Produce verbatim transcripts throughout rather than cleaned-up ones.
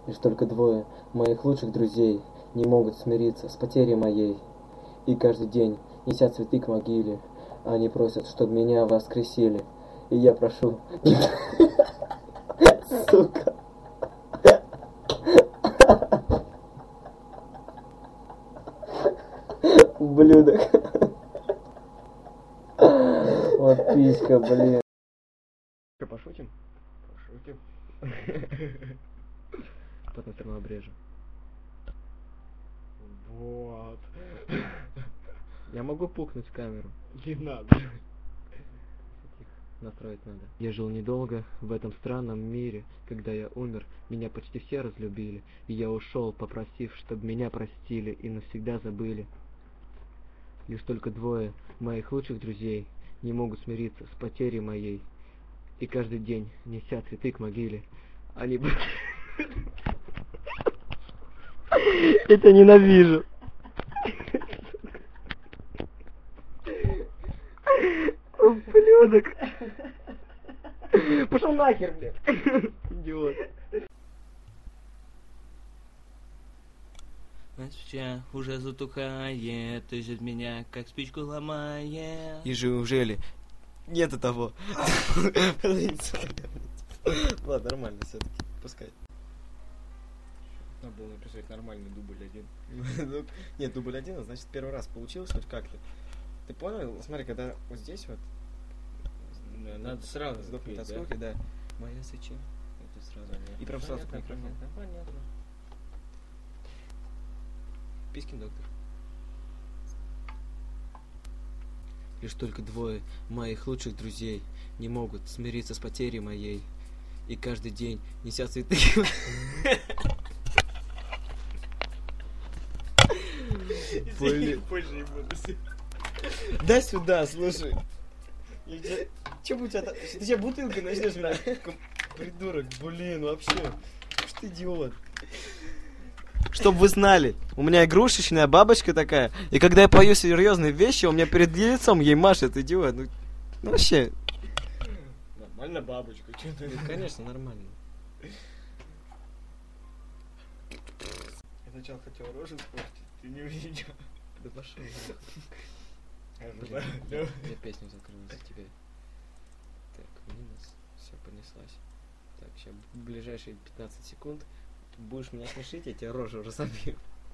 Лишь только двое моих лучших друзей не могут смириться с потерей моей. И каждый день, неся цветы к могиле, они просят, чтобы меня воскресили. И я прошу... Сука. Ублюдок. Вот писька, блин. Пошутим? Пошутим. Потом все равно обрежу. Вот. Я могу пукнуть в камеру. Не надо. Настроить надо. Я жил недолго в этом странном мире. Когда я умер, меня почти все разлюбили. И я ушел, попросив, чтобы меня простили и навсегда забыли. Лишь только двое моих лучших друзей не могут смириться с потерей моей. И каждый день, неся цветы к могиле, они... Это ненавижу. Ублюдок. Пошел нахер, блядь. Идиот. Свеча уже затухает, ищет меня, как спичку ломает. И неужели нету того? Ладно, нормально все-таки. Пускай. Надо было написать нормальный дубль один. Нет, дубль один, значит первый раз получилось хоть как-то. Ты понял? Смотри, когда вот здесь вот Надо сразу сдохнуть от да? скуки, да. Моя свеча. Это сразу. И прям сразу к Понятно, микрофону. понятно, понятно. Пискин доктор. Лишь только двое моих лучших друзей не могут смириться с потерей моей. И каждый день, неся цветы... Блин. Позже не буду. Дай сюда, слушай. Че бы у тебя... Ты сейчас бутылкой начнешь брать? Придурок, блин, вообще. Что ты идиот? Чтоб вы знали, у меня игрушечная бабочка такая, и когда я пою серьезные вещи, у меня перед лицом ей машет, идиот. Ну, ну вообще. Нормально бабочка, что ты? Ну, конечно, нормально. Я сначала хотел рожу испортить, ты не увидел. Да пошел. Блин, Я, я песню закрыл за тебя. Так, минус. Все, понеслась. Так, сейчас в ближайшие пятнадцать секунд будешь меня смешить, я тебе рожу разобью.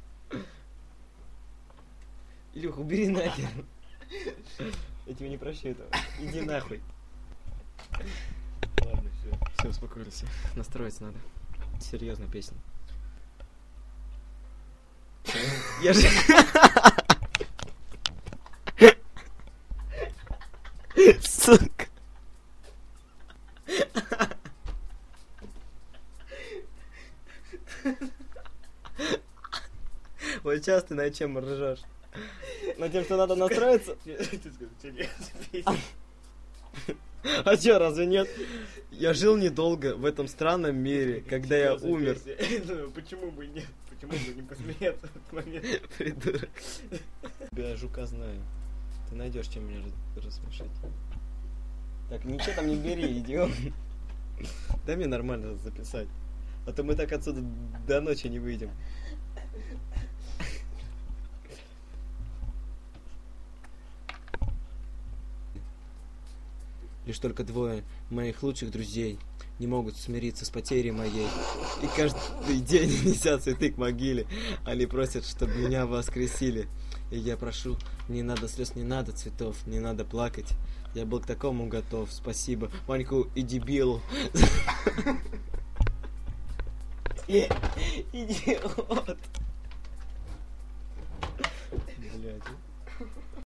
Илюх, убери нахер. Я тебе не прощаю этого. Иди нахуй. Ладно, все. Все, успокоился. Настроиться надо. Серьезная песня. Я же... Сука. Вот сейчас ты на чем ржешь? На тем, что надо настроиться? А чё, разве нет? Я жил недолго в этом странном мире, когда я умер. Почему бы нет? Почему бы не посмеяться в этот момент? Придурок. Я жука знаю. Ты найдешь, чем меня рассмешить. Так, ничего там не бери, идиот. Дай мне нормально записать. А то мы так отсюда до ночи не выйдем. Лишь только двое моих лучших друзей не могут смириться с потерей моей. И каждый день, неся цветы к могиле, они просят, чтобы меня воскресили. И я прошу, не надо слез, не надо цветов, не надо плакать. Я был к такому готов. Спасибо, Ваньку и дебилу. Идиот. Блядь.